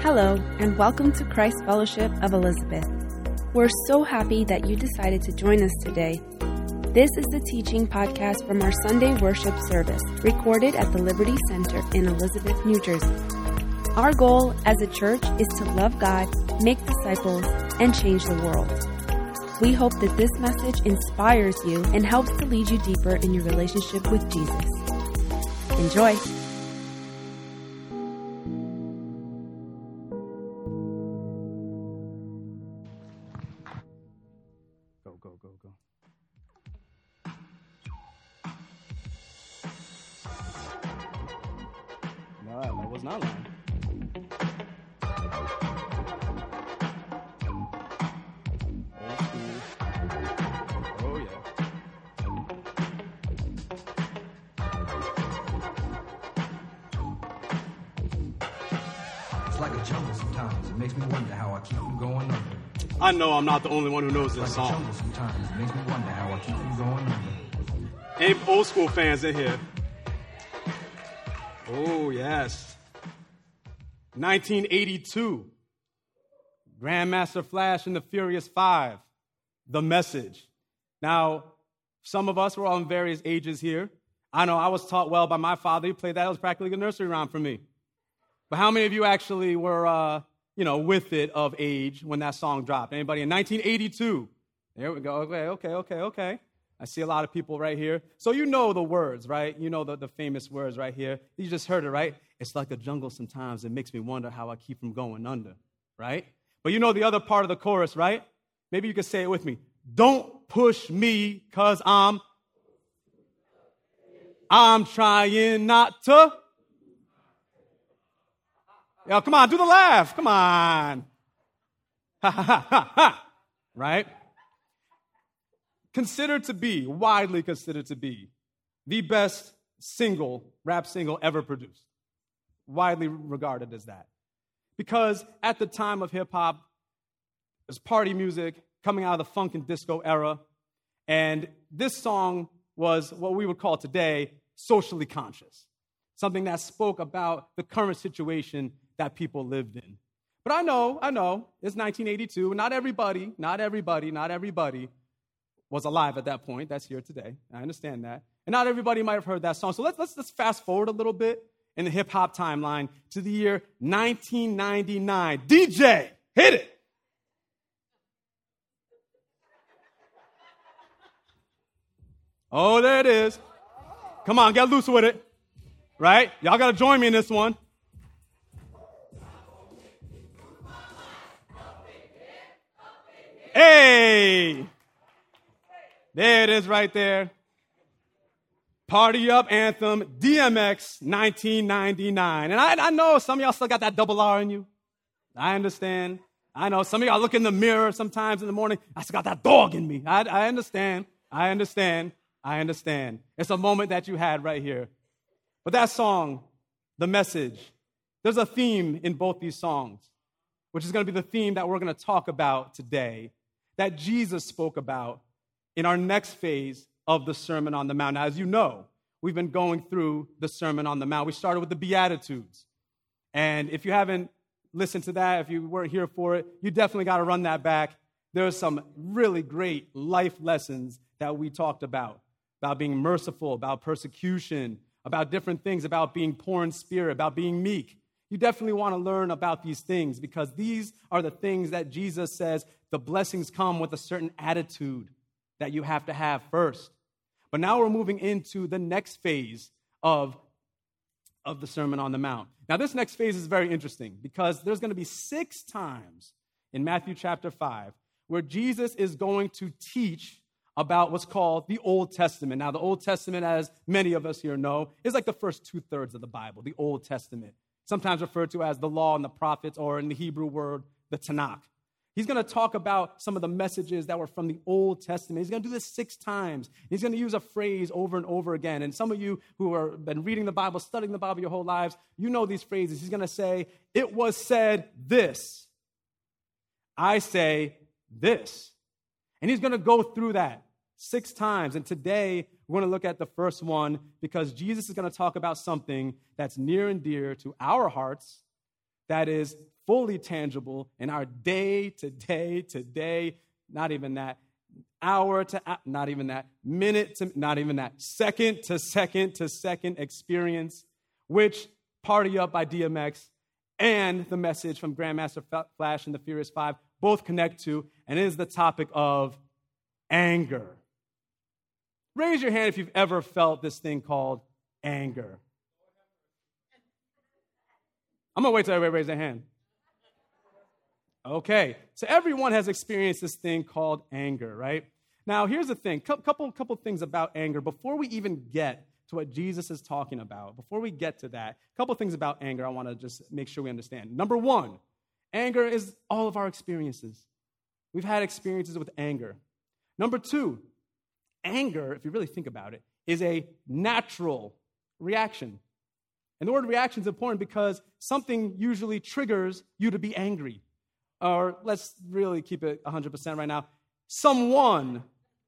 Hello, and welcome to Christ Fellowship of Elizabeth. We're so happy that you decided to join us today. This is the teaching podcast from our Sunday worship service, recorded at the Liberty Center in Elizabeth, New Jersey. Our goal as a church is to love God, make disciples, and change the world. We hope that this message inspires you and helps to lead you deeper in your relationship with Jesus. Enjoy! Go. No, I was not lying. Old school. Oh, yeah. It's like a jungle sometimes. It makes me wonder how I keep from going under. I know I'm not the only one who knows this Like a song. jungle sometimes. It makes me wonder how I keep from going under. Any old school fans in here? Oh, yes. 1982. Grandmaster Flash and the Furious Five. The Message. Now, some of us were all in various ages here. I know I was taught well by my father. He played that. It was practically a nursery rhyme for me. But how many of you actually were, with it of age when that song dropped? Anybody in 1982? There we go. Okay. I see a lot of people right here. So you know the words, right? You know the famous words right here. You just heard it, right? It's like a jungle sometimes. It makes me wonder how I keep from going under, right? But you know the other part of the chorus, right? Maybe you could say it with me. Don't push me because I'm trying not to. Yo, come on, do the laugh. Come on. Ha, ha, ha, ha, ha. Right? Widely considered to be, the best rap single ever produced. Widely regarded as that. Because at the time of hip-hop, it was party music coming out of the funk and disco era, and this song was what we would call today socially conscious, something that spoke about the current situation that people lived in. But I know, it's 1982. Not everybody was alive at that point. That's here today. I understand that. And not everybody might have heard that song. So let's fast forward a little bit in the hip-hop timeline to the year 1999. DJ, hit it. Oh, there it is. Come on, get loose with it. Right? Y'all got to join me in this one. Hey! There it is right there. Party Up anthem, DMX, 1999. And I know some of y'all still got that double R in you. I understand. I know some of y'all look in the mirror sometimes in the morning. I still got that dog in me. I understand. It's a moment that you had right here. But that song, The Message, there's a theme in both these songs, which is going to be the theme that we're going to talk about today, that Jesus spoke about in our next phase of the Sermon on the Mount. Now, as you know, we've been going through the Sermon on the Mount. We started with the Beatitudes. And if you haven't listened to that, if you weren't here for it, you definitely got to run that back. There are some really great life lessons that we talked about being merciful, about persecution, about different things, about being poor in spirit, about being meek. You definitely want to learn about these things because these are the things that Jesus says the blessings come with a certain attitude that you have to have first. But now we're moving into the next phase of the Sermon on the Mount. Now, this next phase is very interesting because there's going to be 6 times in Matthew chapter 5 where Jesus is going to teach about what's called the Old Testament. Now, the Old Testament, as many of us here know, is like the first 2/3 of the Bible, the Old Testament, sometimes referred to as the Law and the Prophets, or in the Hebrew word, the Tanakh. He's going to talk about some of the messages that were from the Old Testament. He's going to do this 6 times. He's going to use a phrase over and over again. And some of you who have been reading the Bible, studying the Bible your whole lives, you know these phrases. He's going to say, it was said this. I say this. And he's going to go through that 6 times. And today, we're going to look at the first one because Jesus is going to talk about something that's near and dear to our hearts, that is fully tangible in our day to day, not even that, hour to not even that, minute to not even that, second to second experience, which Party Up by DMX and the message from Grandmaster Flash and the Furious Five both connect to, and it is the topic of anger. Raise your hand if you've ever felt this thing called anger. I'm going to wait till everybody raise their hand. Okay, so everyone has experienced this thing called anger, right? Now, here's the thing. Couple things about anger. Before we even get to what Jesus is talking about, before we get to that, a couple things about anger I want to just make sure we understand. Number one, anger is all of our experiences. We've had experiences with anger. Number two, anger, if you really think about it, is a natural reaction. And the word reaction is important because something usually triggers you to be angry. Or let's really keep it 100% right now. Someone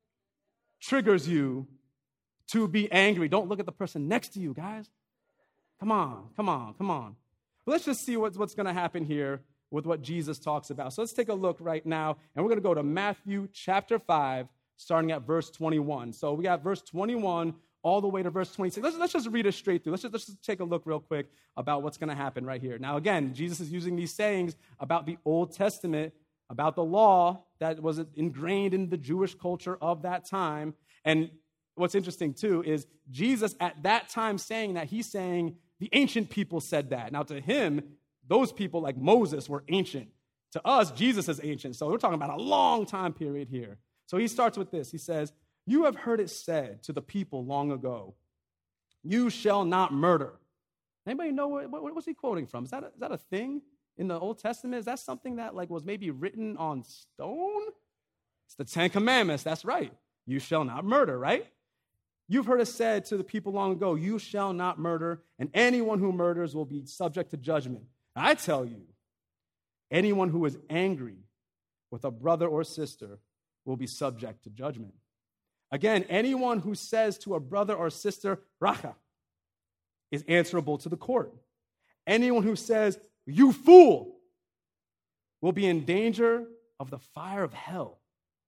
triggers you to be angry. Don't look at the person next to you, guys. Come on. But let's just see what's going to happen here with what Jesus talks about. So let's take a look right now, and we're going to go to Matthew chapter 5, starting at verse 21. So we got verse 21 all the way to verse 26. Let's just read it straight through. Let's just take a look real quick about what's going to happen right here. Now, again, Jesus is using these sayings about the Old Testament, about the law that was ingrained in the Jewish culture of that time. And what's interesting, too, is Jesus at that time saying that, he's saying the ancient people said that. Now, to him, those people like Moses were ancient. To us, Jesus is ancient. So we're talking about a long time period here. So he starts with this. He says, "You have heard it said to the people long ago, 'You shall not murder.'" Anybody know what's he quoting from? Is that a thing in the Old Testament? Is that something that was maybe written on stone? It's the Ten Commandments. That's right. You shall not murder, right? "You've heard it said to the people long ago, 'You shall not murder, and anyone who murders will be subject to judgment.' I tell you, anyone who is angry with a brother or sister will be subject to judgment. Again, anyone who says to a brother or sister, 'Racha,' is answerable to the court. Anyone who says, 'You fool,' will be in danger of the fire of hell.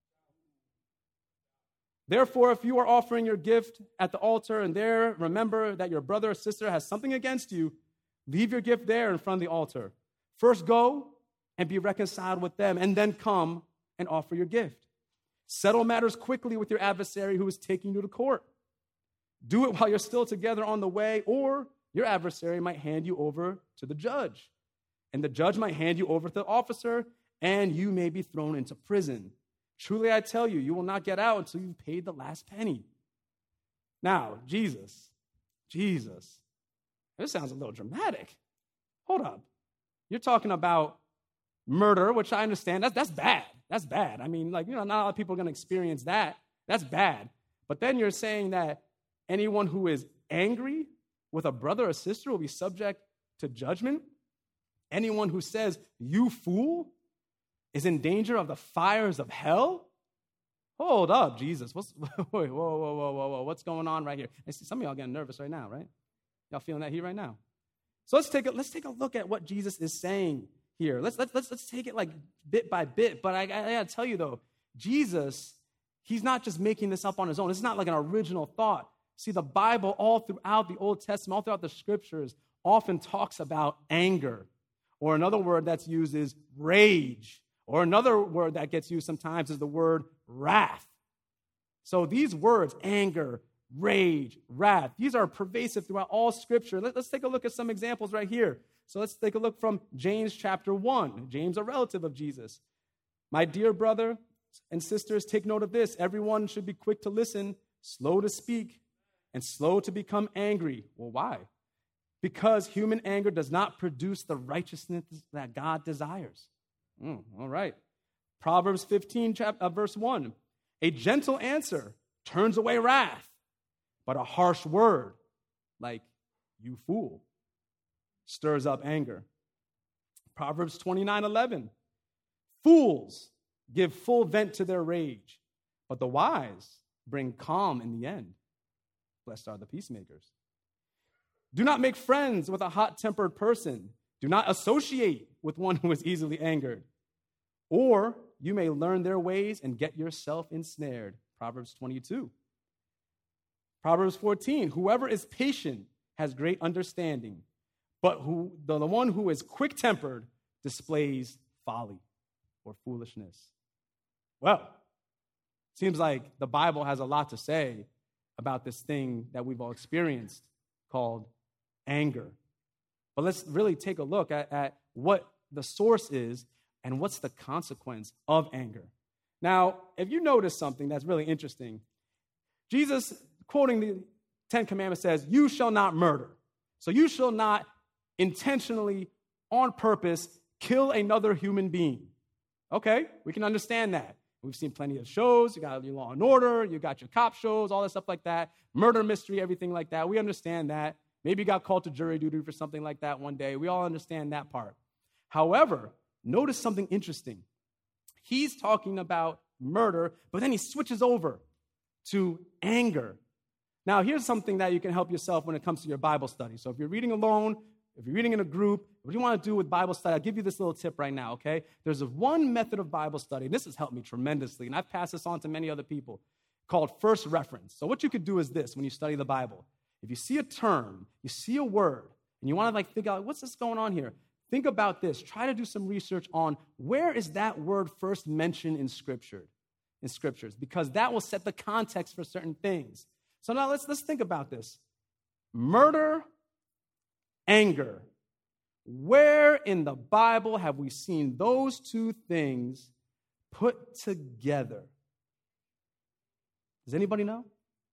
Therefore, if you are offering your gift at the altar and there remember that your brother or sister has something against you, leave your gift there in front of the altar. First go and be reconciled with them, and then come and offer your gift. Settle matters quickly with your adversary who is taking you to court. Do it while you're still together on the way, or your adversary might hand you over to the judge, and the judge might hand you over to the officer, and you may be thrown into prison. Truly, I tell you, you will not get out until you've paid the last penny." Now, Jesus, this sounds a little dramatic. Hold up. You're talking about murder, which I understand. That's bad. That's bad. I mean, not a lot of people are going to experience that. That's bad. But then you're saying that anyone who is angry with a brother or sister will be subject to judgment? Anyone who says, "You fool," is in danger of the fires of hell? Hold up, Jesus. Whoa. What's going on right here? I see some of y'all getting nervous right now, right? Y'all feeling that heat right now? So let's take a look at what Jesus is saying here. Let's take it bit by bit. But I gotta tell you though, Jesus, he's not just making this up on his own. It's not like an original thought. See, the Bible all throughout the Old Testament, all throughout the scriptures, often talks about anger. Or another word that's used is rage. Or another word that gets used sometimes is the word wrath. So these words, anger, rage, wrath, these are pervasive throughout all Scripture. Let's take a look at some examples right here. So let's take a look from James chapter 1. James, a relative of Jesus. "My dear brother and sisters, take note of this. Everyone should be quick to listen, slow to speak, and slow to become angry." Well, why? "Because human anger does not produce the righteousness that God desires." All right. Proverbs 15, verse 1. "A gentle answer turns away wrath, but a harsh word, like 'you fool,' stirs up anger." Proverbs 29:11. "Fools give full vent to their rage, but the wise bring calm in the end. Blessed are the peacemakers. Do not make friends with a hot-tempered person. Do not associate with one who is easily angered. Or you may learn their ways and get yourself ensnared. Proverbs 22. Proverbs 14, whoever is patient has great understanding, but the one who is quick-tempered displays folly or foolishness. Well, seems like the Bible has a lot to say about this thing that we've all experienced called anger. But let's really take a look at what the source is and what's the consequence of anger. Now, if you notice something that's really interesting, Jesus, quoting the Ten Commandments, says, you shall not murder. So you shall not intentionally, on purpose, kill another human being. Okay, we can understand that. We've seen plenty of shows. You got your Law and Order, you got your cop shows, all that stuff like that, murder mystery, everything like that. We understand that. Maybe you got called to jury duty for something like that one day. We all understand that part. However, notice something interesting. He's talking about murder, but then he switches over to anger. Now, here's something that you can help yourself when it comes to your Bible study. So if you're reading alone, if you're reading in a group, what you want to do with Bible study, I'll give you this little tip right now, okay? There's one method of Bible study, and this has helped me tremendously, and I've passed this on to many other people, called first reference. So what you could do is this when you study the Bible. If you see a term, you see a word, and you want to think out, what's this going on here? Think about this. Try to do some research on where is that word first mentioned in scriptures, because that will set the context for certain things. So now let's think about this. Murder, anger. Where in the Bible have we seen those two things put together? Does anybody know?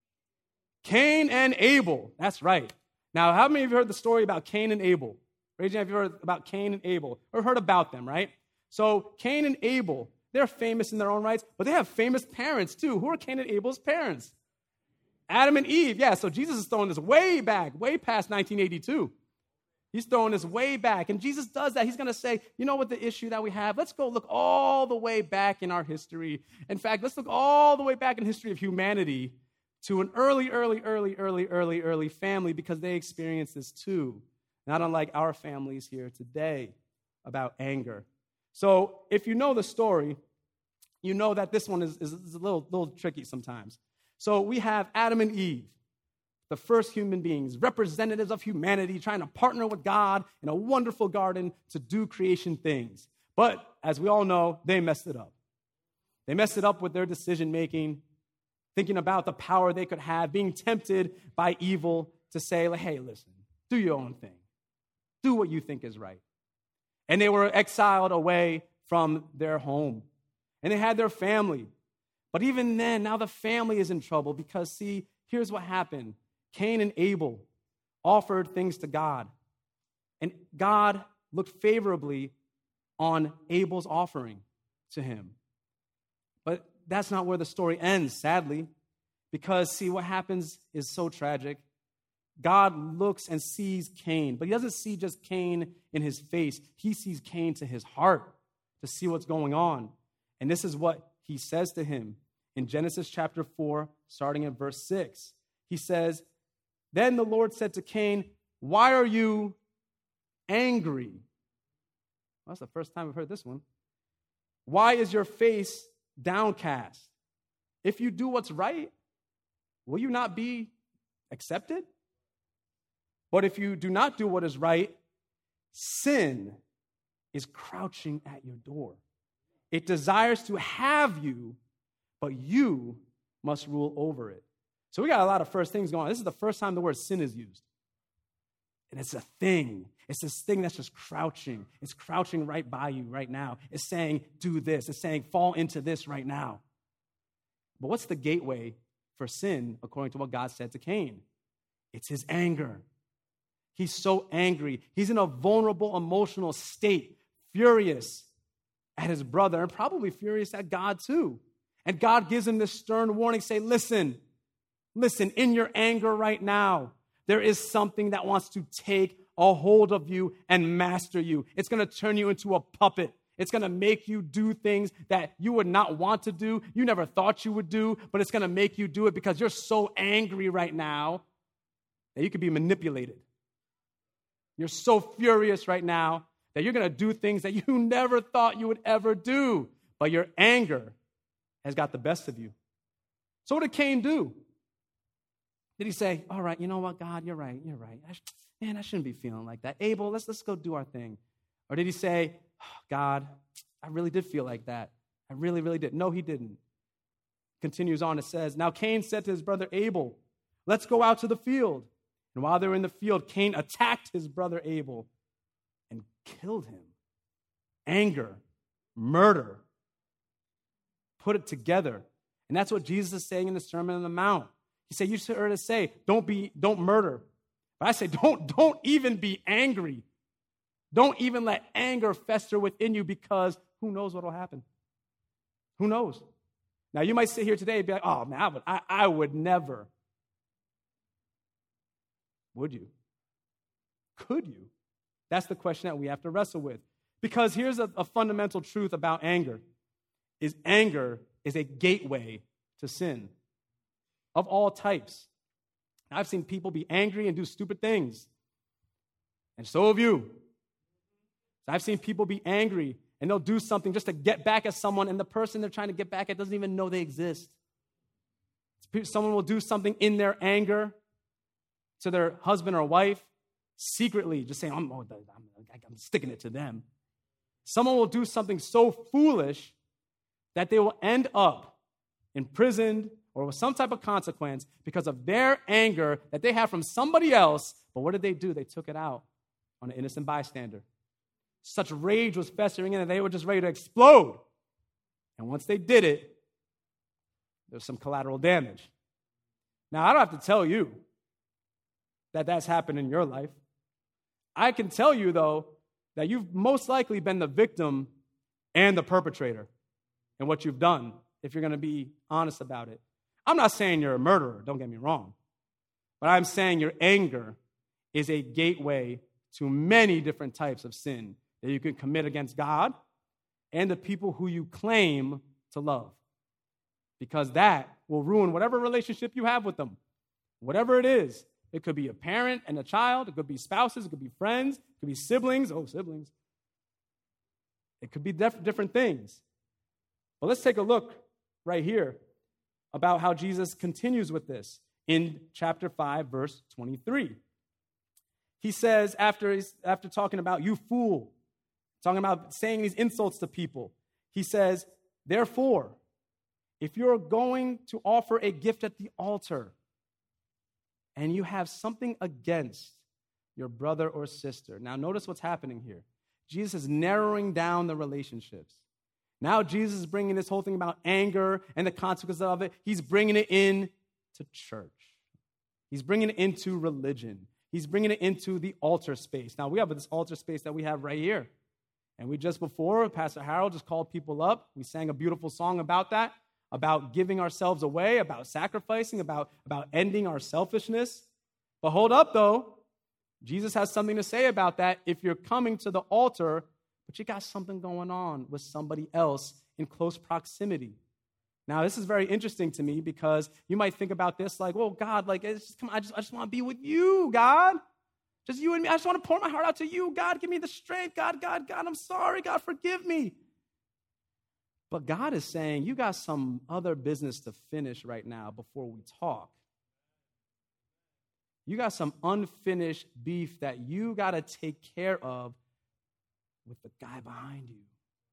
Cain and Abel. That's right. Now, how many of you heard the story about Cain and Abel? Raise your hand if you've heard about Cain and Abel, or heard about them, right? So Cain and Abel, they're famous in their own rights, but they have famous parents too. Who are Cain and Abel's parents? Adam and Eve. Yeah, so Jesus is throwing this way back, way past 1982. He's throwing this way back. And Jesus does that. He's going to say, you know what the issue that we have? Let's go look all the way back in our history. In fact, let's look all the way back in the history of humanity to an early family, because they experienced this too. Not unlike our families here today about anger. So if you know the story, you know that this one is a little tricky sometimes. So we have Adam and Eve, the first human beings, representatives of humanity, trying to partner with God in a wonderful garden to do creation things. But as we all know, they messed it up. They messed it up with their decision-making, thinking about the power they could have, being tempted by evil to say, like, hey, listen, do your own thing. Do what you think is right. And they were exiled away from their home. And they had their family. But even then, now the family is in trouble because, see, here's what happened. Cain and Abel offered things to God. And God looked favorably on Abel's offering to him. But that's not where the story ends, sadly. Because, see, what happens is so tragic. God looks and sees Cain, but he doesn't see just Cain in his face. He sees Cain to his heart to see what's going on. And this is what he says to him in Genesis chapter 4, starting at verse 6. He says, then the Lord said to Cain, why are you angry? Well, that's the first time I've heard this one. Why is your face downcast? If you do what's right, will you not be accepted? But if you do not do what is right, sin is crouching at your door. It desires to have you, but you must rule over it. So we got a lot of first things going on. This is the first time the word sin is used. And it's a thing. It's this thing that's just crouching. It's crouching right by you right now. It's saying, do this. It's saying, fall into this right now. But what's the gateway for sin, according to what God said to Cain? It's his anger. He's so angry. He's in a vulnerable emotional state, furious at his brother, and probably furious at God too. And God gives him this stern warning, say, listen, in your anger right now, there is something that wants to take a hold of you and master you. It's going to turn you into a puppet. It's going to make you do things that you would not want to do, you never thought you would do, but it's going to make you do it because you're so angry right now that you could be manipulated. You're so furious right now that you're going to do things that you never thought you would ever do, but your anger has got the best of you. So what did Cain do? Did he say, all right, you know what, God, you're right. I shouldn't be feeling like that. Abel, let's go do our thing. Or did he say, oh, God, I really did feel like that. I really, really did. No, he didn't. Continues on, it says, now Cain said to his brother Abel, let's go out to the field. And while they were in the field, Cain attacked his brother Abel and killed him. Anger, murder, put it together. And that's what Jesus is saying in the Sermon on the Mount. He said, you heard us say, don't murder. But I say, don't even be angry. Don't even let anger fester within you, because who knows what will happen? Who knows? Now, you might sit here today and be like, oh, man, I would never. Would you? Could you? That's the question that we have to wrestle with. Because here's a fundamental truth about anger is a gateway to sin of all types. Now, I've seen people be angry and do stupid things. And so have you. I've seen people be angry and they'll do something just to get back at someone, and the person they're trying to get back at doesn't even know they exist. Someone will do something in their anger to their husband or wife, secretly, just saying, I'm sticking it to them. Someone will do something so foolish that they will end up imprisoned or with some type of consequence because of their anger that they have from somebody else. But what did they do? They took it out on an innocent bystander. Such rage was festering in that they were just ready to explode. And once they did it, there was some collateral damage. Now, I don't have to tell you that that's happened in your life. I can tell you, though, that you've most likely been the victim and the perpetrator in what you've done, if you're going to be honest about it. I'm not saying you're a murderer, don't get me wrong, but I'm saying your anger is a gateway to many different types of sin that you can commit against God and the people who you claim to love, because that will ruin whatever relationship you have with them, whatever it is. It could be a parent and a child. It could be spouses. It could be friends. It could be siblings. Oh, siblings. It could be different things. But let's take a look right here about how Jesus continues with this in chapter 5, verse 23. He says, after talking about you fool, talking about saying these insults to people, he says, therefore, if you're going to offer a gift at the altar and you have something against your brother or sister. Now, notice what's happening here. Jesus is narrowing down the relationships. Now, Jesus is bringing this whole thing about anger and the consequences of it. He's bringing it in to church. He's bringing it into religion. He's bringing it into the altar space. Now, we have this altar space that we have right here. And we just before, Pastor Harold just called people up. We sang a beautiful song about that, about giving ourselves away, about sacrificing, about ending our selfishness. But hold up, though. Jesus has something to say about that if you're coming to the altar, but you got something going on with somebody else in close proximity. Now, this is very interesting to me because you might think about this like, well, God, like, I just want to be with you, God. Just you and me. I just want to pour my heart out to you. God, give me the strength. God, I'm sorry. God, forgive me. But God is saying, you got some other business to finish right now before we talk. You got some unfinished beef that you got to take care of with the guy behind you.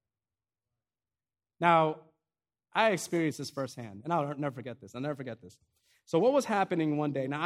Now, I experienced this firsthand, and I'll never forget this. So what was happening one day? Now,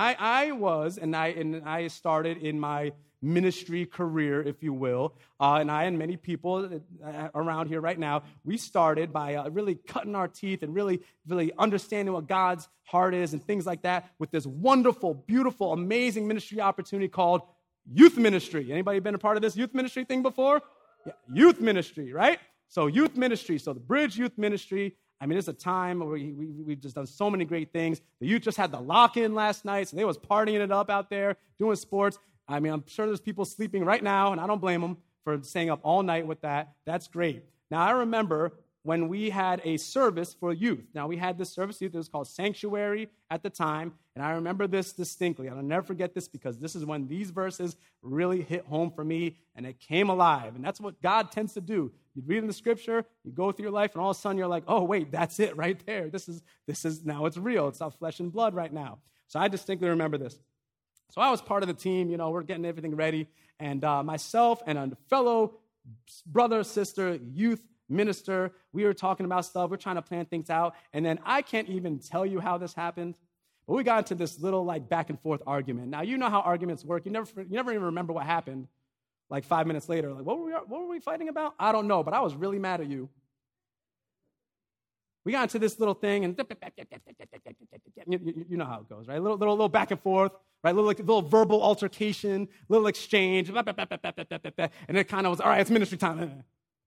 I started in my ministry career, if you will, and I and many people around here right now, we started by really cutting our teeth and really, really understanding what God's heart is and things like that with this wonderful, beautiful, amazing ministry opportunity called youth ministry. Anybody been a part of this youth ministry thing before? Yeah, youth ministry, right? So youth ministry, so the Bridge Youth Ministry. I mean, it's a time where we've just done so many great things. The youth just had the lock-in last night, so they was partying it up out there, doing sports. I mean, I'm sure there's people sleeping right now, and I don't blame them for staying up all night with that. That's great. Now, I remember when we had a service for youth. Now, we had this service youth. It was called Sanctuary at the time, and I remember this distinctly. I'll never forget this because this is when these verses really hit home for me, and it came alive, and that's what God tends to do. You read in the scripture, you go through your life, and all of a sudden you're like, oh, wait, that's it right there. This is now it's real. It's not flesh and blood right now. So I distinctly remember this. So I was part of the team. We're getting everything ready, and myself and a fellow brother, sister, youth minister, we were talking about stuff. We're trying to plan things out. And then I can't even tell you how this happened, but we got into this little back and forth argument. Now, you know how arguments work. You never even remember what happened 5 minutes later. What were we fighting about? I don't know, but I was really mad at you. We got into this little thing, and you know how it goes, right? Little back and forth, right? Little verbal altercation, little exchange, and it kind of was, all right, it's ministry time.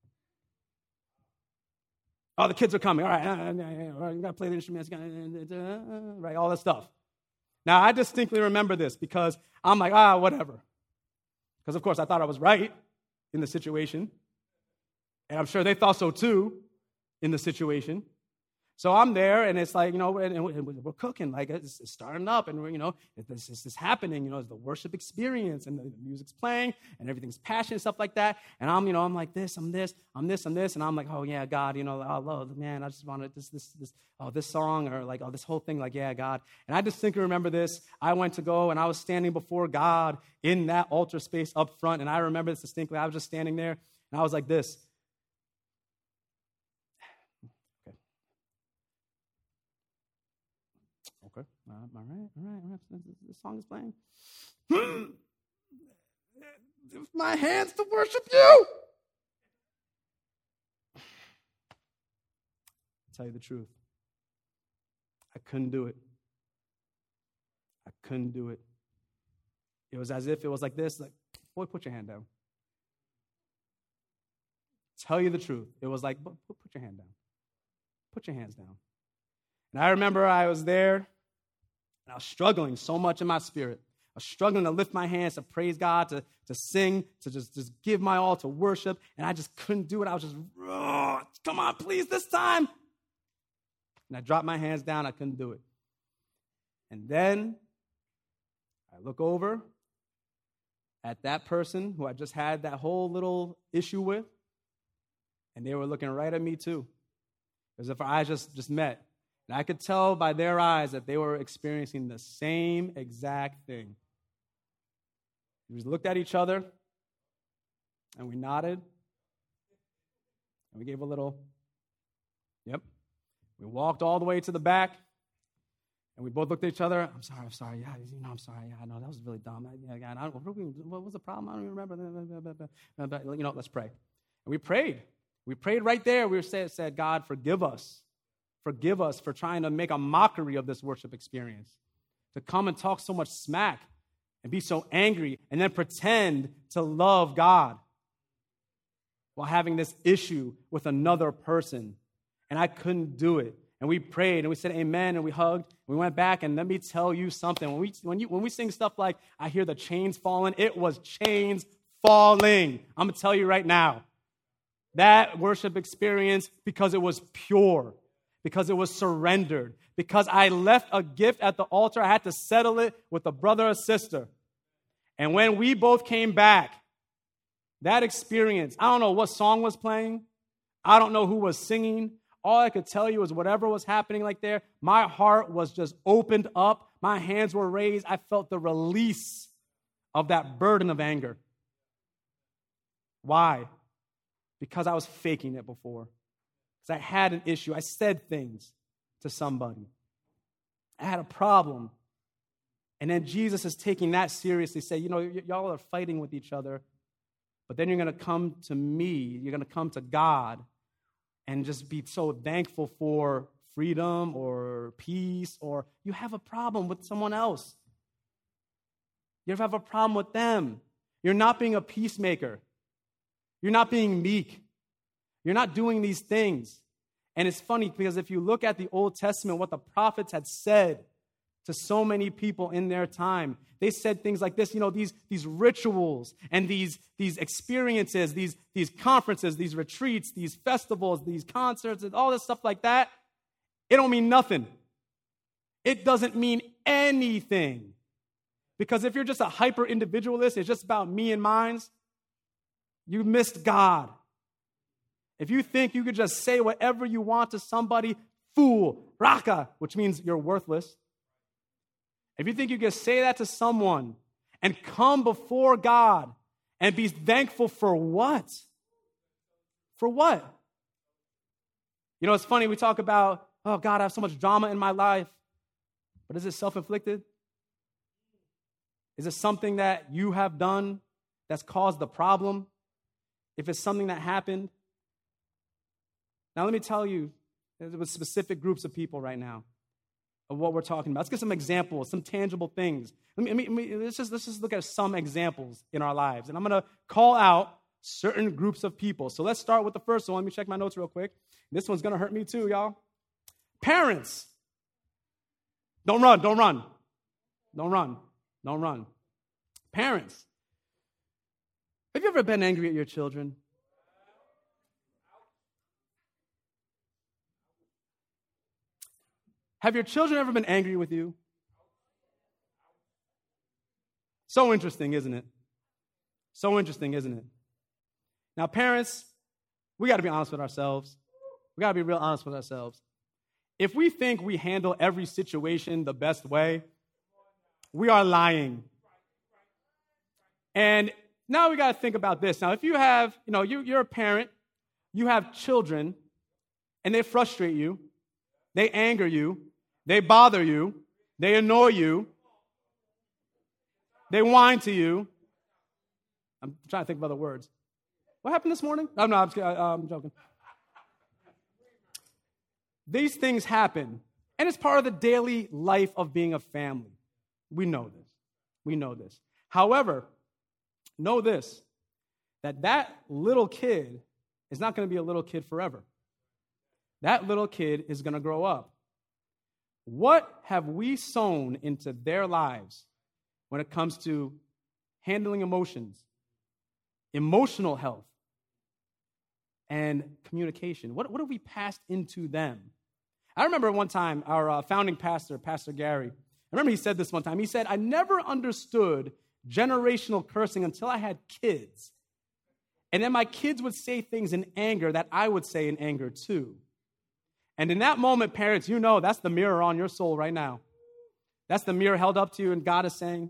Oh, the kids are coming. All right, you got to play the instruments, right, all that stuff. Now, I distinctly remember this because I'm like, whatever. Because, of course, I thought I was right in the situation. And I'm sure they thought so, too, in the situation. So I'm there, and it's and we're cooking, it's starting up, and this is happening, it's the worship experience, and the music's playing, and everything's passionate, stuff like that, and I'm like this, I'm this, and I'm like, oh yeah, God, oh man, I just wanted this song, or this whole thing, yeah, God, and I distinctly remember this. I went to go, and I was standing before God in that altar space up front, and I remember this distinctly. I was just standing there, and I was like this. Okay. All right. This song is playing. Lift my hands to worship you. I'll tell you the truth. I couldn't do it. It was as if it was like this, boy, put your hand down. Tell you the truth. It was like, put your hand down. Put your hands down. And I remember I was there, and I was struggling so much in my spirit. I was struggling to lift my hands, to praise God, to sing, to just give my all to worship, and I just couldn't do it. I was just, come on, please, this time. And I dropped my hands down. I couldn't do it. And then I look over at that person who I just had that whole little issue with, and they were looking right at me too, as if our eyes just met. And I could tell by their eyes that they were experiencing the same exact thing. We just looked at each other, and we nodded, and we gave a little, yep. We walked all the way to the back, and we both looked at each other. I'm sorry. Yeah, I'm sorry. Yeah, I know that was really dumb. What was the problem? I don't even remember. Let's pray. And we prayed. We prayed right there. We said, God, forgive us. Forgive us for trying to make a mockery of this worship experience, to come and talk so much smack and be so angry and then pretend to love God while having this issue with another person. And I couldn't do it. And we prayed and we said amen and we hugged. We went back, and let me tell you something. When we sing stuff like I hear the chains falling, it was chains falling. I'm going to tell you right now. That worship experience, because it was pure, because it was surrendered, because I left a gift at the altar, I had to settle it with a brother or sister. And when we both came back, that experience, I don't know what song was playing. I don't know who was singing. All I could tell you is whatever was happening there, my heart was just opened up. My hands were raised. I felt the release of that burden of anger. Why? Because I was faking it before. Because I had an issue. I said things to somebody. I had a problem. And then Jesus is taking that seriously, say, y'all are fighting with each other, but then you're going to come to me, you're going to come to God, and just be so thankful for freedom or peace, or you have a problem with someone else. You have a problem with them. You're not being a peacemaker. You're not being meek. You're not doing these things. And it's funny because if you look at the Old Testament, what the prophets had said to so many people in their time. They said things like this, these rituals and these experiences, these conferences, these retreats, these festivals, these concerts, and all this stuff like that, it don't mean nothing. It doesn't mean anything. Because if you're just a hyper individualist, it's just about me and mine, you missed God. If you think you could just say whatever you want to somebody, fool, raka, which means you're worthless. If you think you can say that to someone and come before God and be thankful for what? For what? It's funny, we talk about, oh, God, I have so much drama in my life. But is it self-inflicted? Is it something that you have done that's caused the problem? If it's something that happened? Now, let me tell you, with specific groups of people right now of what we're talking about. Let's get some examples, some tangible things. Let's just look at some examples in our lives. And I'm going to call out certain groups of people. So let's start with the first one. Let me check my notes real quick. This one's going to hurt me too, y'all. Parents. Don't run. Parents. Have you ever been angry at your children? Have your children ever been angry with you? So interesting, isn't it? Now, parents, we got to be honest with ourselves. We got to be real honest with ourselves. If we think we handle every situation the best way, we are lying. And now we got to think about this. Now, if you have, you're a parent, you have children, and they frustrate you, they anger you, they bother you, they annoy you, they whine to you. I'm trying to think of other words. What happened this morning? Oh, no, I'm joking. These things happen, and it's part of the daily life of being a family. We know this. However, know this, that little kid is not going to be a little kid forever. That little kid is going to grow up. What have we sown into their lives when it comes to handling emotions, emotional health, and communication? What have we passed into them? I remember one time our founding pastor, Pastor Gary, I remember he said this one time. He said, I never understood generational cursing until I had kids. And then my kids would say things in anger that I would say in anger too. And in that moment, parents, that's the mirror on your soul right now. That's the mirror held up to you, and God is saying,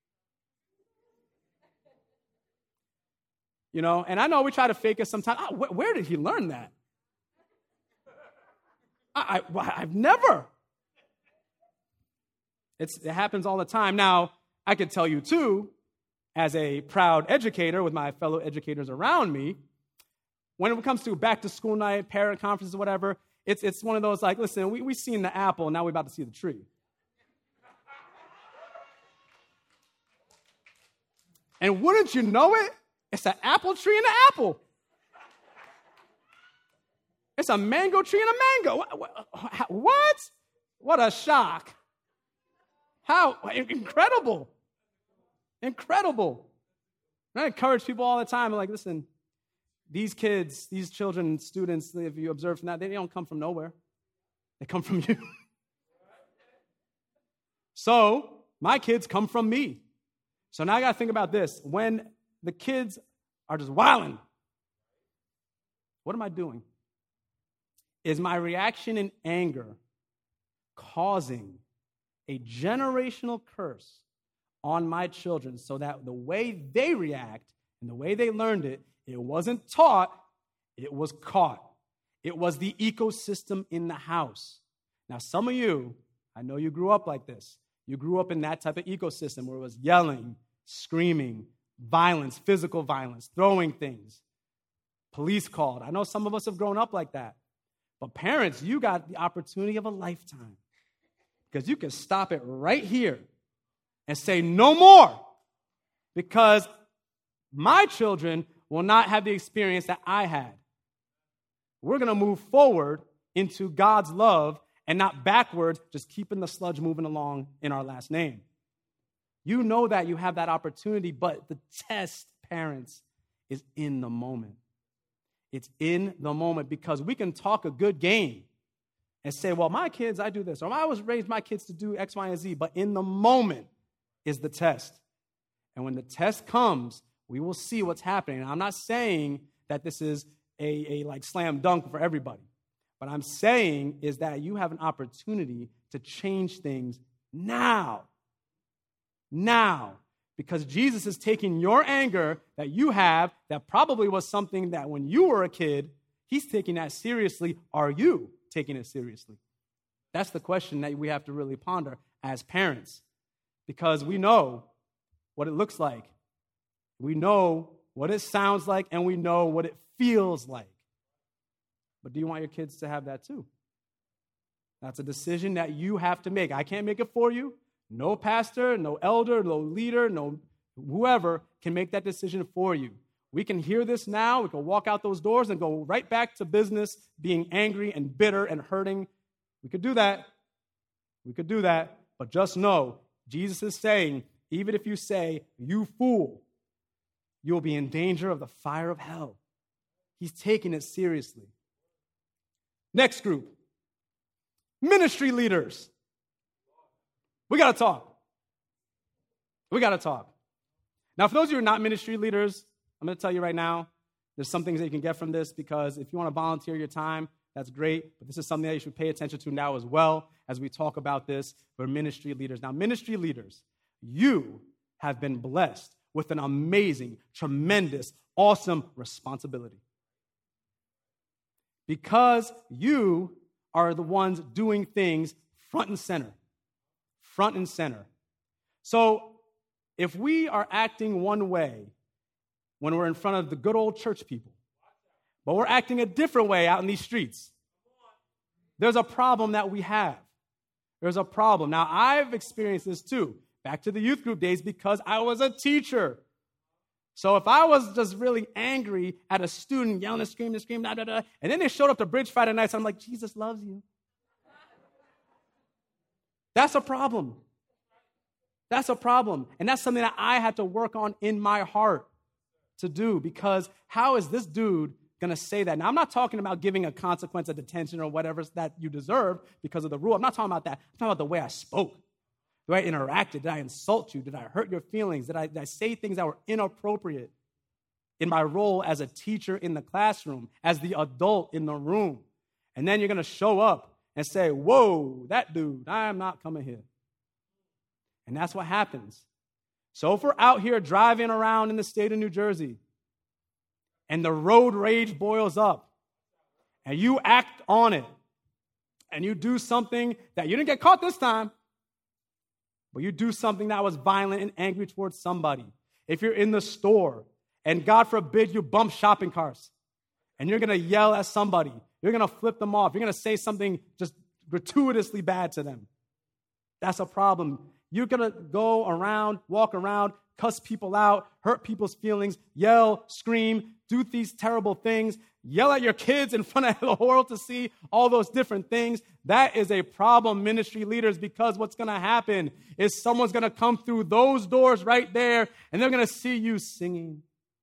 and I know we try to fake it sometimes. Where did he learn that? I've never. It happens all the time. Now, I could tell you too, as a proud educator with my fellow educators around me, when it comes to back to school night, parent conferences, whatever, it's one of those like, listen, we've seen the apple, now we're about to see the tree. And wouldn't you know it? It's an apple tree and an apple. It's a mango tree and a mango. What? What a shock. How incredible. Incredible. And I encourage people all the time, like, listen, these kids, these children, students, if you observe from that, they don't come from nowhere. They come from you. So, my kids come from me. So now I got to think about this. When the kids are just wilding, what am I doing? Is my reaction in anger causing a generational curse on my children so that the way they react and the way they learned it, it wasn't taught, it was caught. It was the ecosystem in the house. Now, some of you, I know you grew up like this. You grew up in that type of ecosystem where it was yelling, screaming, violence, physical violence, throwing things, police called. I know some of us have grown up like that. But parents, you got the opportunity of a lifetime because you can stop it right here and say no more because my children will not have the experience that I had. We're going to move forward into God's love and not backwards, just keeping the sludge moving along in our last name. You know that you have that opportunity, but the test, parents, is in the moment. It's in the moment, because we can talk a good game and say, well, my kids, I do this, or I was raised my kids to do X, Y, and Z, but in the moment is the test. And when the test comes, we will see what's happening. And I'm not saying that this is a like slam dunk for everybody. What I'm saying is that you have an opportunity to change things now. Now. Because Jesus is taking your anger that you have, that probably was something that when you were a kid, he's taking that seriously. Are you taking it seriously? That's the question that we have to really ponder as parents. Because we know what it looks like. We know what it sounds like, and we know what it feels like. But do you want your kids to have that too? That's a decision that you have to make. I can't make it for you. No pastor, no elder, no leader, no whoever can make that decision for you. We can hear this now. We can walk out those doors and go right back to business, being angry and bitter and hurting. We could do that. We could do that. But just know, Jesus is saying, even if you say, you fool, you'll be in danger of the fire of hell. He's taking it seriously. Next group, ministry leaders. We got to talk. We got to talk. Now, for those of you who are not ministry leaders, I'm going to tell you right now, there's some things that you can get from this, because if you want to volunteer your time, that's great. But this is something that you should pay attention to now as well as we talk about this for ministry leaders. Now, ministry leaders, you have been blessed with an amazing, tremendous, awesome responsibility. Because you are the ones doing things front and center. Front and center. So if we are acting one way when we're in front of the good old church people, but we're acting a different way out in these streets, there's a problem that we have. There's a problem. Now, I've experienced this too, back to the youth group days, because I was a teacher. So if I was just really angry at a student yelling and screaming, da, da, da, and then they showed up to Bridge Friday nights, I'm like, Jesus loves you. That's a problem. That's a problem. And that's something that I had to work on in my heart to do, because how is this dude going to say that? Now, I'm not talking about giving a consequence, a detention, or whatever that you deserve because of the rule. I'm not talking about that. I'm talking about the way I spoke, the way I interacted. Did I insult you? Did I hurt your feelings? Did I say things that were inappropriate in my role as a teacher in the classroom, as the adult in the room? And then you're going to show up and say, whoa, that dude, I'm not coming here. And that's what happens. So if we're out here driving around in the state of New Jersey and the road rage boils up and you act on it and you do something that you didn't get caught this time, but you do something that was violent and angry towards somebody. If you're in the store and God forbid you bump shopping carts and you're going to yell at somebody, you're going to flip them off, you're going to say something just gratuitously bad to them, that's a problem. You're going to go around, walk around, cuss people out, hurt people's feelings, yell, scream, do these terrible things, yell at your kids in front of the world to see all those different things. That is a problem, ministry leaders, because what's going to happen is someone's going to come through those doors right there, and they're going to see you singing.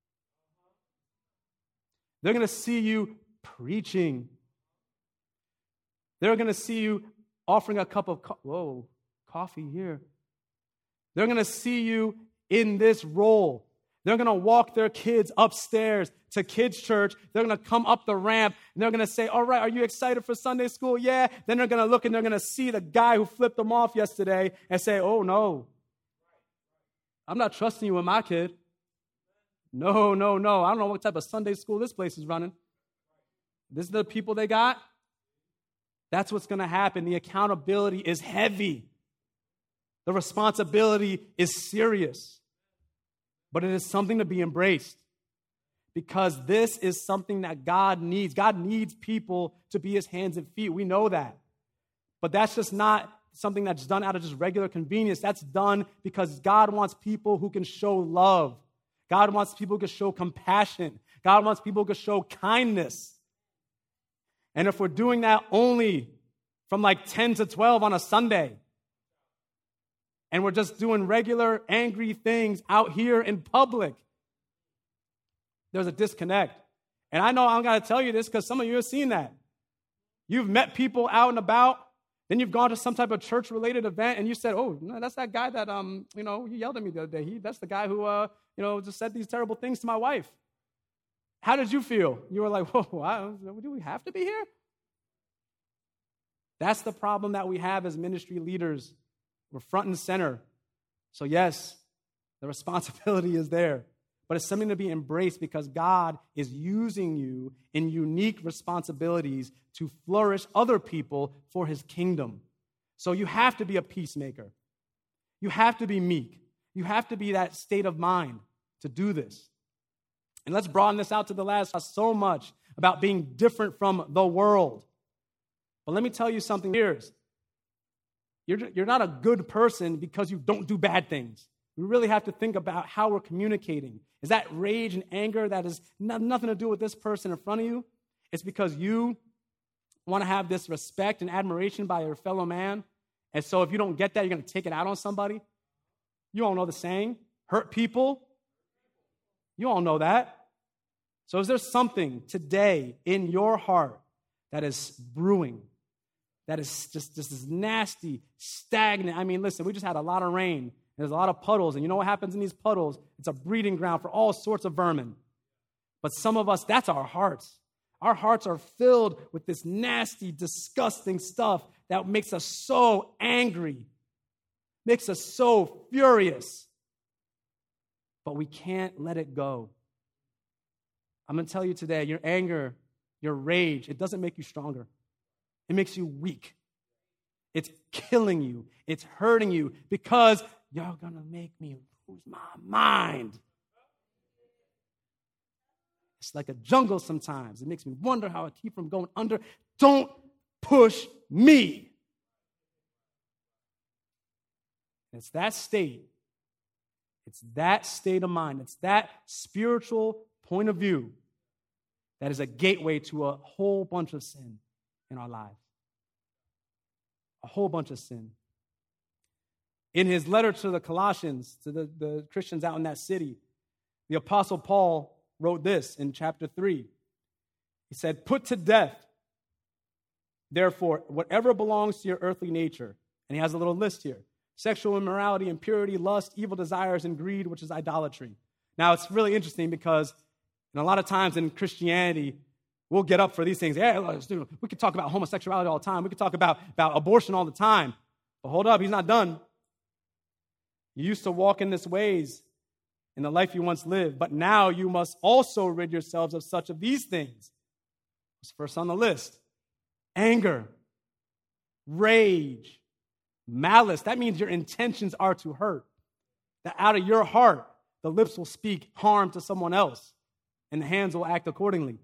They're going to see you preaching. They're going to see you offering a cup of coffee here. They're going to see you in this role. They're going to walk their kids upstairs to kids' church. They're going to come up the ramp, and they're going to say, all right, are you excited for Sunday school? Yeah. Then they're going to look, and they're going to see the guy who flipped them off yesterday and say, oh, no, I'm not trusting you with my kid. No. I don't know what type of Sunday school this place is running. This is the people they got. That's what's going to happen. The accountability is heavy. The responsibility is serious. But it is something to be embraced, because this is something that God needs. God needs people to be his hands and feet. We know that. But that's just not something that's done out of just regular convenience. That's done because God wants people who can show love. God wants people who can show compassion. God wants people who can show kindness. And if we're doing that only from like 10 to 12 on a Sunday. And we're just doing regular angry things out here in public. There's a disconnect. And I know I'm going to tell you this because some of you have seen that. You've met people out and about, then you've gone to some type of church-related event, and you said, oh, no, that's that guy that, he yelled at me the other day. That's the guy who, just said these terrible things to my wife. How did you feel? You were like, whoa, do we have to be here? That's the problem that we have as ministry leaders. We're front and center. So yes, the responsibility is there. But it's something to be embraced because God is using you in unique responsibilities to flourish other people for his kingdom. So you have to be a peacemaker. You have to be meek. You have to be that state of mind to do this. And let's broaden this out to the last. So much about being different from the world. But let me tell you something here. You're not a good person because you don't do bad things. We really have to think about how we're communicating. Is that rage and anger that has nothing to do with this person in front of you? It's because you want to have this respect and admiration by your fellow man. And so if you don't get that, you're going to take it out on somebody. You all know the saying, hurt people. You all know that. So is there something today in your heart that is brewing, that is just this nasty, stagnant? I mean, listen, we just had a lot of rain. There's a lot of puddles, and you know what happens in these puddles? It's a breeding ground for all sorts of vermin. But some of us, that's our hearts. Our hearts are filled with this nasty, disgusting stuff that makes us so angry, makes us so furious. But we can't let it go. I'm going to tell you today, your anger, your rage, it doesn't make you stronger. It makes you weak. It's killing you. It's hurting you because you're going to make me lose my mind. It's like a jungle sometimes. It makes me wonder how I keep from going under. Don't push me. It's that state. It's that state of mind. It's that spiritual point of view that is a gateway to a whole bunch of sin in our lives. A whole bunch of sin. In his letter to the Colossians, to the Christians out in that city, the Apostle Paul wrote this in chapter 3. He said, put to death, therefore, whatever belongs to your earthly nature. And he has a little list here. Sexual immorality, impurity, lust, evil desires, and greed, which is idolatry. Now, it's really interesting because a lot of times in Christianity, we'll get up for these things. Yeah, we could talk about homosexuality all the time. We could talk about abortion all the time. But hold up, he's not done. You used to walk in this ways in the life you once lived, but now you must also rid yourselves of such of these things. What's first on the list? Anger, rage, malice. That means your intentions are to hurt. That out of your heart, the lips will speak harm to someone else, and the hands will act accordingly.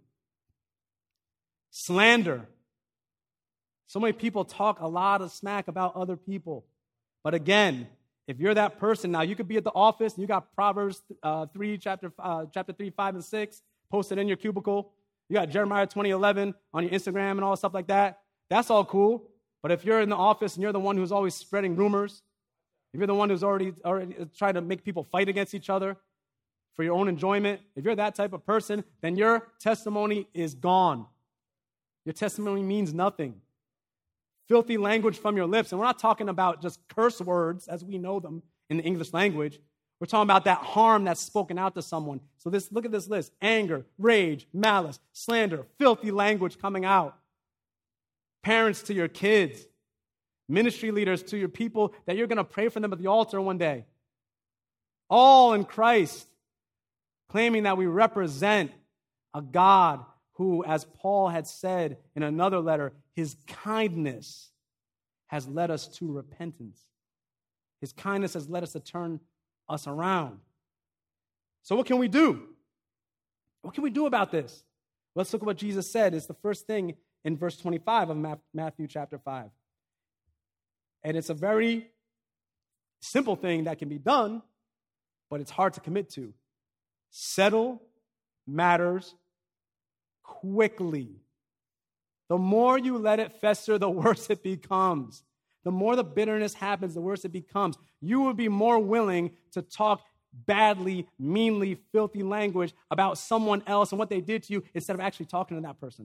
Slander. So many people talk a lot of smack about other people. But again, if you're that person, now you could be at the office and you got Proverbs 3, chapter 3, 5, and 6 posted in your cubicle. You got Jeremiah 20:11 on your Instagram and all stuff like that. That's all cool. But if you're in the office and you're the one who's always spreading rumors, if you're the one who's already trying to make people fight against each other for your own enjoyment, if you're that type of person, then your testimony is gone. Your testimony means nothing. Filthy language from your lips. And we're not talking about just curse words as we know them in the English language. We're talking about that harm that's spoken out to someone. So look at this list. Anger, rage, malice, slander, filthy language coming out. Parents to your kids. Ministry leaders to your people that you're going to pray for them at the altar one day. All in Christ. Claiming that we represent a God who, as Paul had said in another letter, his kindness has led us to repentance. His kindness has led us to turn us around. So what can we do? What can we do about this? Let's look at what Jesus said. It's the first thing in verse 25 of Matthew chapter 5. And it's a very simple thing that can be done, but it's hard to commit to. Settle matters quickly. The more you let it fester, the worse it becomes. The more the bitterness happens, the worse it becomes. You will be more willing to talk badly, meanly, filthy language about someone else and what they did to you instead of actually talking to that person.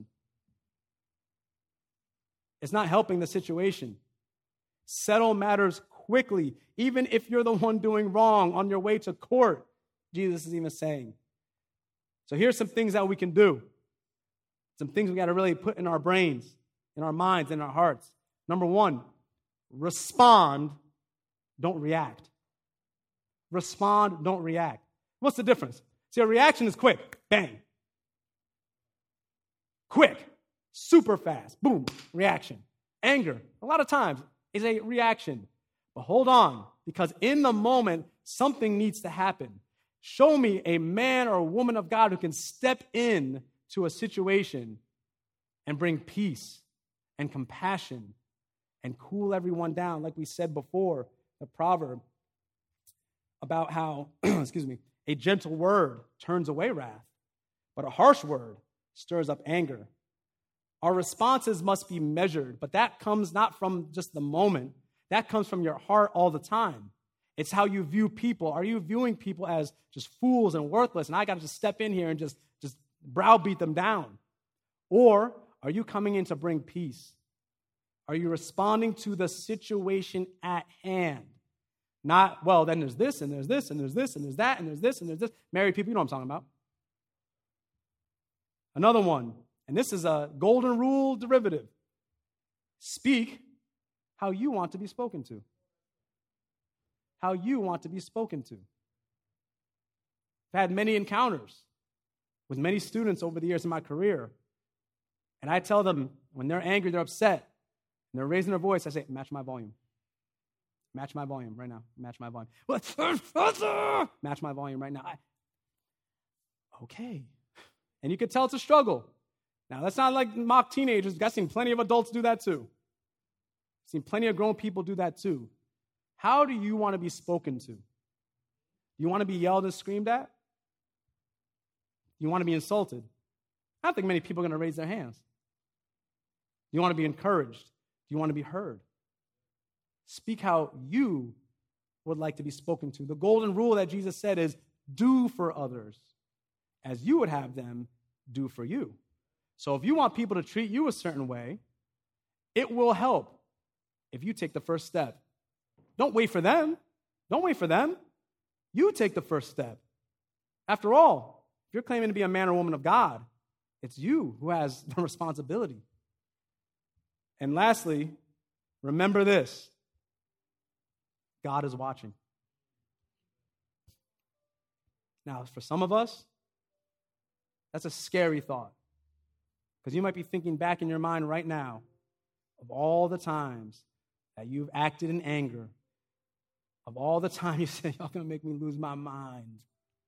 It's not helping the situation. Settle matters quickly, even if you're the one doing wrong on your way to court, Jesus is even saying. So here's some things that we can do. Some things we got to really put in our brains, in our minds, in our hearts. Number one, respond, don't react. Respond, don't react. What's the difference? See, a reaction is quick, bang. Quick, super fast, boom, reaction. Anger, a lot of times, is a reaction. But hold on, because in the moment, something needs to happen. Show me a man or a woman of God who can step in to a situation and bring peace and compassion and cool everyone down, like we said before, the proverb about how, a gentle word turns away wrath, but a harsh word stirs up anger. Our responses must be measured, but that comes not from just the moment. That comes from your heart all the time. It's how you view people. Are you viewing people as just fools and worthless, and I got to just step in here and just browbeat them down? Or are you coming in to bring peace? Are you responding to the situation at hand? Not, well, then there's this, and there's this, and there's this, and there's that, and there's this, and there's this. Married people, you know what I'm talking about. Another one, and this is a golden rule derivative. Speak how you want to be spoken to. How you want to be spoken to. I've had many encounters with many students over the years in my career, and I tell them when they're angry, they're upset, and they're raising their voice, I say, match my volume. Match my volume right now. Match my volume. Match my volume right now. Okay. And you could tell it's a struggle. Now, that's not like mock teenagers. I've seen plenty of adults do that too. I've seen plenty of grown people do that too. How do you want to be spoken to? You want to be yelled and screamed at? You want to be insulted? I don't think many people are going to raise their hands. You want to be encouraged? Do you want to be heard? Speak how you would like to be spoken to. The golden rule that Jesus said is, do for others as you would have them do for you. So if you want people to treat you a certain way, it will help if you take the first step. Don't wait for them. Don't wait for them. You take the first step. After all, if you're claiming to be a man or woman of God, it's you who has the responsibility. And lastly, remember this. God is watching. Now, for some of us, that's a scary thought. Because you might be thinking back in your mind right now of all the times that you've acted in anger, of all the time you said, y'all going to make me lose my mind,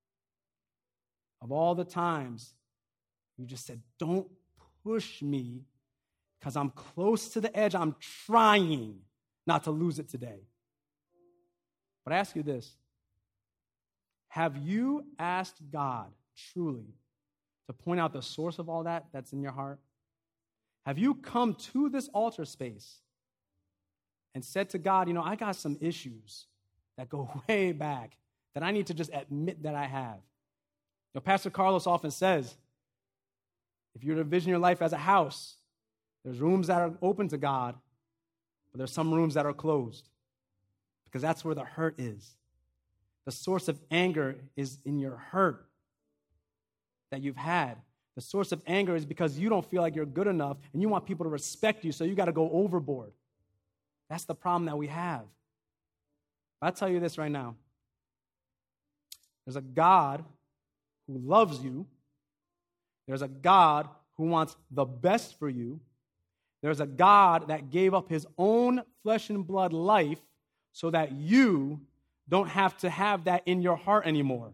of all the times you just said, don't push me because I'm close to the edge. I'm trying not to lose it today. But I ask you this. Have you asked God truly to point out the source of all that that's in your heart? Have you come to this altar space and said to God, I got some issues that go way back that I need to just admit that I have? Pastor Carlos often says, if you were to envision your life as a house, there's rooms that are open to God, but there's some rooms that are closed because that's where the hurt is. The source of anger is in your hurt that you've had. The source of anger is because you don't feel like you're good enough and you want people to respect you, so you got to go overboard. That's the problem that we have. I'll tell you this right now. There's a God who loves you. There's a God who wants the best for you. There's a God that gave up his own flesh and blood life so that you don't have to have that in your heart anymore.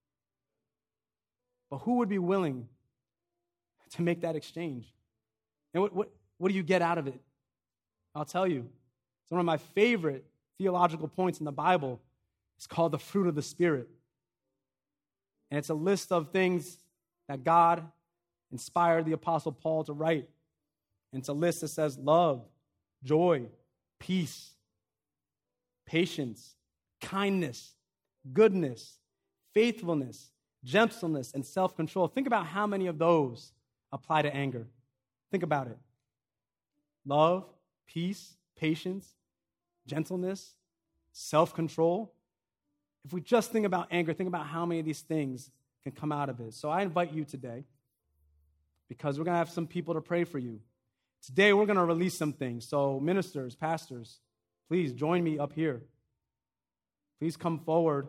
But who would be willing to make that exchange? And what do you get out of it? I'll tell you. It's one of my favorite theological points in the Bible. It's called the fruit of the Spirit. And it's a list of things that God inspired the Apostle Paul to write. And it's a list that says love, joy, peace, patience, kindness, goodness, faithfulness, gentleness, and self-control. Think about how many of those apply to anger. Think about it. Love, peace, patience, gentleness, self-control. If we just think about anger, think about how many of these things can come out of it. So I invite you today, because we're going to have some people to pray for you. Today we're going to release some things. So ministers, pastors, please join me up here. Please come forward.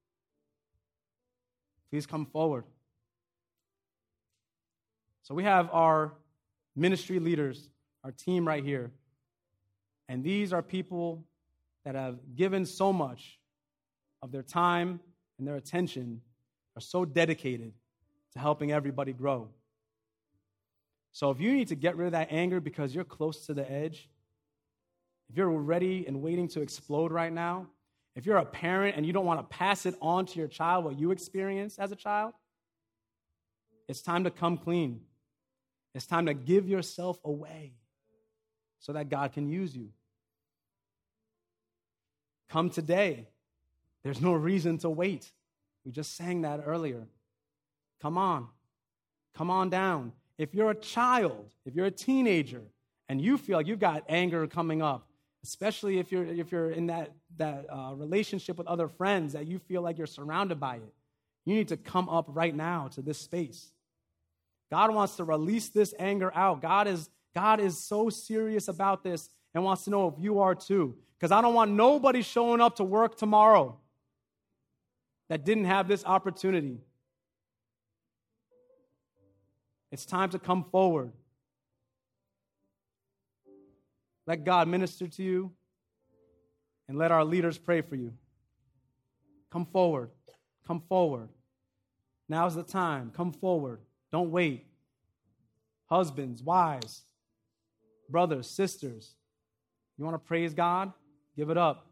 Please come forward. So we have our ministry leaders, our team right here. And these are people that have given so much of their time and their attention, are so dedicated to helping everybody grow. So if you need to get rid of that anger because you're close to the edge, if you're ready and waiting to explode right now, if you're a parent and you don't want to pass it on to your child what you experienced as a child, it's time to come clean. It's time to give yourself away so that God can use you. Come today. There's no reason to wait. We just sang that earlier. Come on. Come on down. If you're a child, if you're a teenager, and you feel like you've got anger coming up, especially if you're in that relationship with other friends that you feel like you're surrounded by it, you need to come up right now to this space. God wants to release this anger out. God is so serious about this and wants to know if you are too. Because I don't want nobody showing up to work tomorrow that didn't have this opportunity. It's time to come forward. Let God minister to you, and let our leaders pray for you. Come forward. Come forward. Now's the time. Come forward. Don't wait. Husbands, wives, brothers, sisters, you want to praise God? Give it up.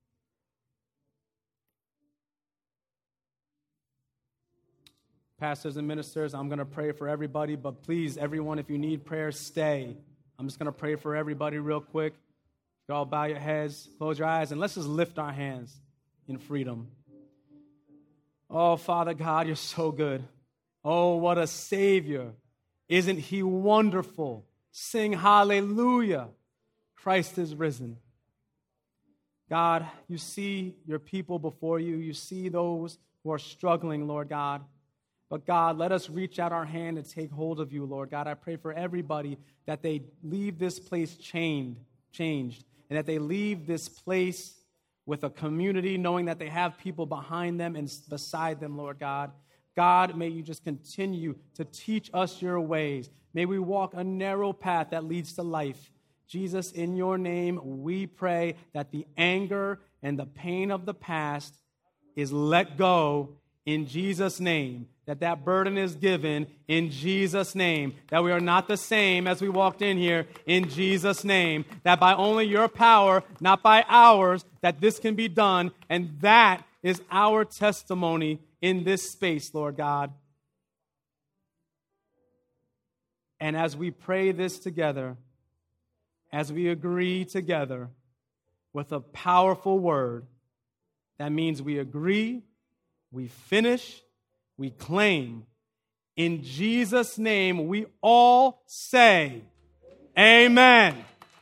Pastors and ministers, I'm going to pray for everybody, but please, everyone, if you need prayer, stay. I'm just going to pray for everybody real quick. You all bow your heads, close your eyes, and let's just lift our hands in freedom. Oh, Father God, you're so good. Oh, what a Savior. Isn't he wonderful? Sing hallelujah. Christ is risen. God, you see your people before you. You see those who are struggling, Lord God. But God, let us reach out our hand and take hold of you, Lord God. I pray for everybody that they leave this place changed, and that they leave this place with a community, knowing that they have people behind them and beside them, Lord God. God, may you just continue to teach us your ways. May we walk a narrow path that leads to life. Jesus, in your name, we pray that the anger and the pain of the past is let go in Jesus' name, that burden is given in Jesus' name, that we are not the same as we walked in here in Jesus' name, that by only your power, not by ours, that this can be done, and that is our testimony in this space, Lord God. And as we pray this together, as we agree together with a powerful word, that means we agree, we finish, we claim. In Jesus' name, we all say, amen.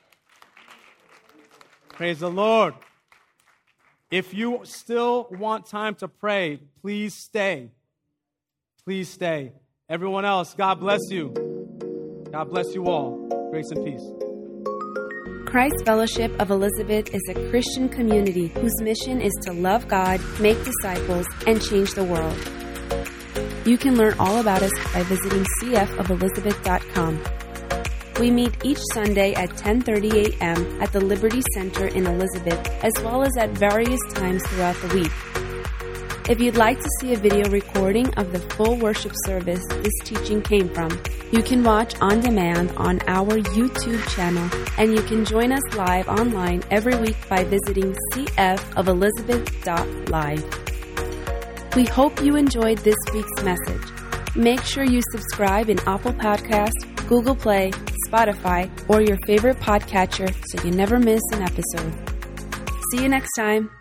Praise the Lord. If you still want time to pray, please stay. Please stay. Everyone else, God bless you. God bless you all. Grace and peace. Christ Fellowship of Elizabeth is a Christian community whose mission is to love God, make disciples, and change the world. You can learn all about us by visiting cfofelizabeth.com. We meet each Sunday at 10:30 a.m. at the Liberty Center in Elizabeth, as well as at various times throughout the week. If you'd like to see a video recording of the full worship service this teaching came from, you can watch on demand on our YouTube channel, and you can join us live online every week by visiting cfofelizabeth.live. We hope you enjoyed this week's message. Make sure you subscribe in Apple Podcasts, Google Play, Spotify, or your favorite podcatcher so you never miss an episode. See you next time.